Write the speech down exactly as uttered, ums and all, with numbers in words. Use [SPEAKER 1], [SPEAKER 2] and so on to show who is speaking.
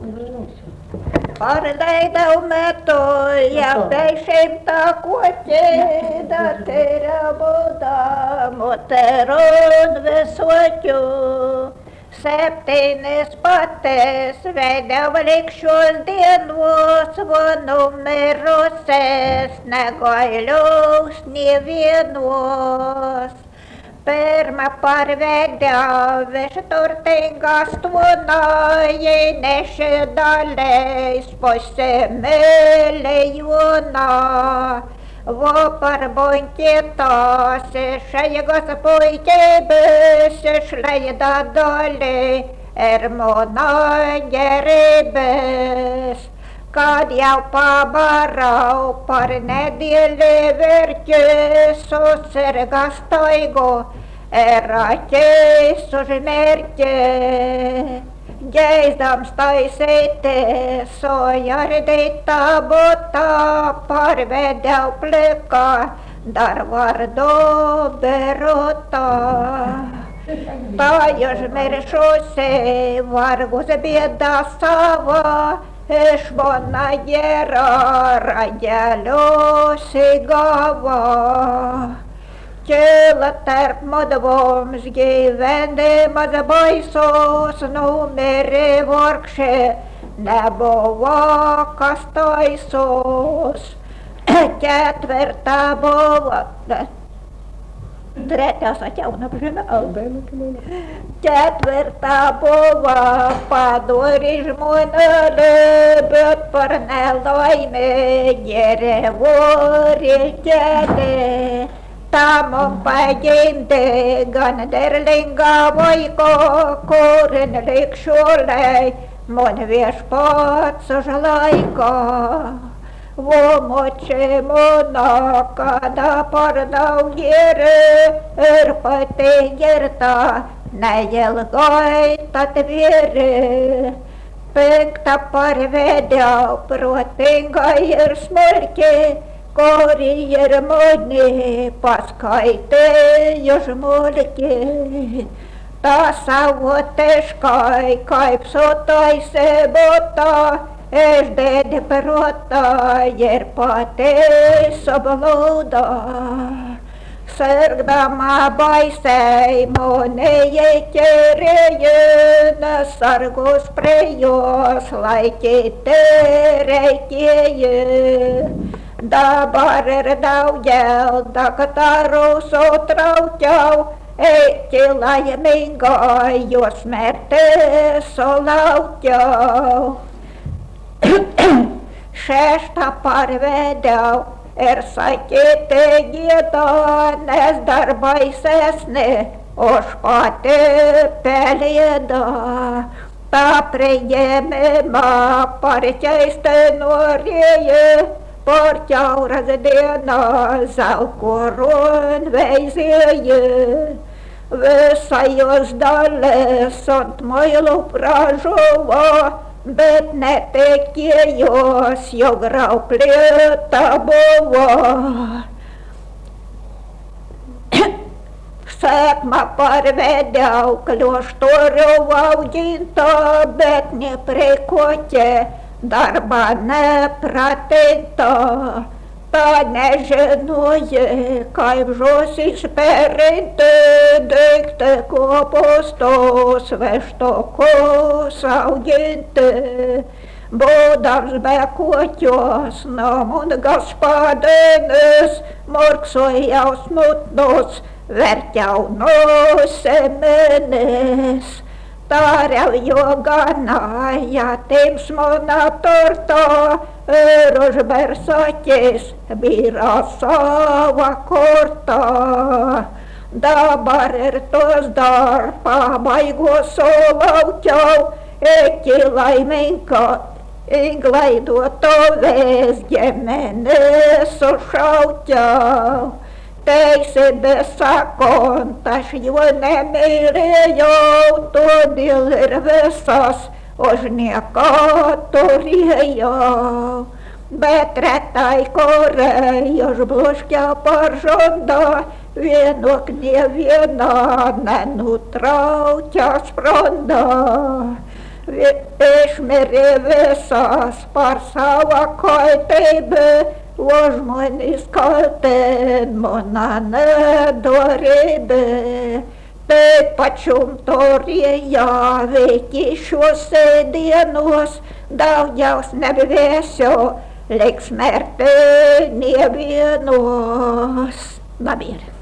[SPEAKER 1] Pārleidau metu, ja pešimta koķi, da tera bodā, moteron visoķu. Septīnes pates, veidau likšos dienos, vo numerus es negaiļos nevienos. Pirma parvedau, veš turtinga stunāja, nešidalēs, puse miljona. Vo par buņķietās, šajagos puiķības, šleida doli, ermona gerības. Kad jau pabarau par nedēļu vērķis, susirga staigu, eraķis užmērķi. Ģeizdams taisīties, sojardītā botā, parvedau plikā, dar vardu berotā. Tā užmiršusi vargus biedā savā, Ešmona ģerā raģēļosi gavā. Ķēla tarp modavums gyvendimas baisos, numeri vorkšē nebuvo kas taisos. Ketvirtā buvo. Tretās atjauna apžina. Ketvirtā buvo padori žmoneli, bet par nelaimi geri vorikeli. Tam un pagimdi gan derlinga vaiko, kurin likšulei man viešpats už laiko. Vo moči mona, kada pardau geri, ir pati girta, neilgai tad vyri. Penktą parvedau, protingai ir smulki, kuri ir mani paskaitė žmulki. Ta savotiškai, kaip sutaisė botą, išdėdė protą ir pati sublūdo. Sirgdama baisiai mane įkyrėjo, nes sargus prie jos laikyti reikėjo. Dabar ir daugiau daktarų sutraukiau, eiti laimingai jos mirtis sulaukiau. Šeštą parvedau ir sakyti gėda, nes dar baisesnė už pati pelėda. Ta priėmimą parkeisti norėjo, por kiauras dienas alkurun veizėjo. Visa jos dalis ant muilų pražuvo, bet netikėjos, jog rauplėta buvo. Sekmą parvedau kliušturių augintą, bet neprikoķė, darbą nepratinta. Ta nežinoja, kaip žąsis perinti, daikti kopūstus, vežtukus auginti. Būdams be koķos, namun gaspadinis, murksoja smutnus, verķau nusimenis. Tariau jo ganāja tims mana turta, ir už bersakis bija sava korta. Dabar ir tos dar pabaigos sulaukiau, iki laiminga, iglaidotuves ģimenes sušaukiau. Teisība sakot, aš jo nemīlējau, todėl ir visas už nieko turėjau. Bet retai kurai už bluškę pažada, vienok neviena nenutraukia spranda. Ešmerē visās par sava kaitību, Užmanis kaltēn manā nedorība. Bet pačum torījā veiki šos ēdienos, daudz nebvēsio, liks mērtē nevienos. Labi ir.